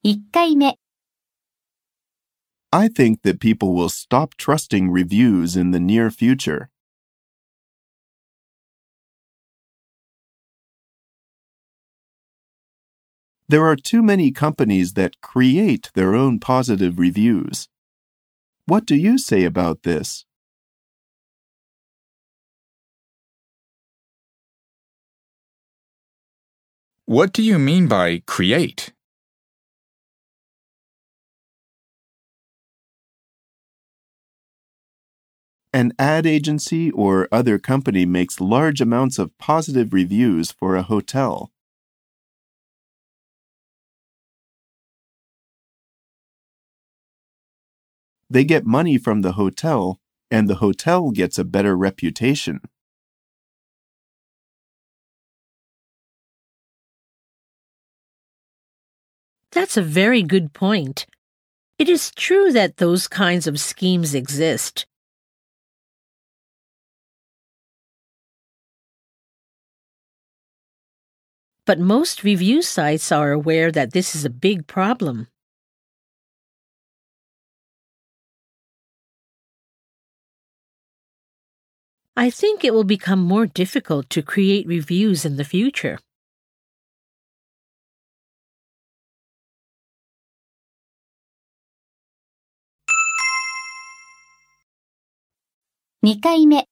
1回目、 I think that people will stop trusting reviews in the near future. There are too many companies that create their own positive reviews. What do you say about this? What do you mean by create? An ad agency or other company makes large amounts of positive reviews for a hotel. They get money from the hotel, and the hotel gets a better reputation. That's a very good point. It is true that those kinds of schemes exist. But most review sites are aware that this is a big problem. I think it will become more difficult to create reviews in the future. 2回目、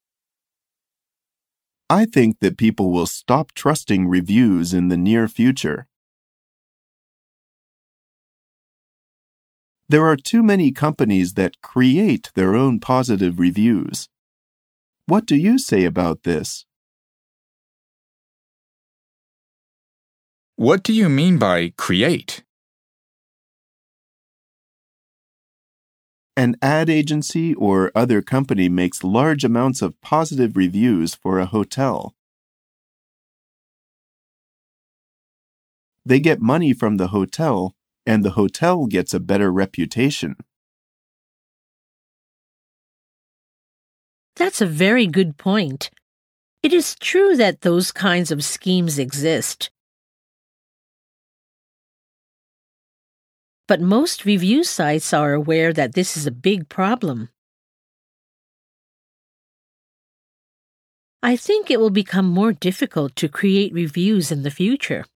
I think that people will stop trusting reviews in the near future. There are too many companies that create their own positive reviews. What do you say about this? What do you mean by create? An ad agency or other company makes large amounts of positive reviews for a hotel. They get money from the hotel, and the hotel gets a better reputation. That's a very good point. It is true that those kinds of schemes exist. But most review sites are aware that this is a big problem. I think it will become more difficult to create reviews in the future.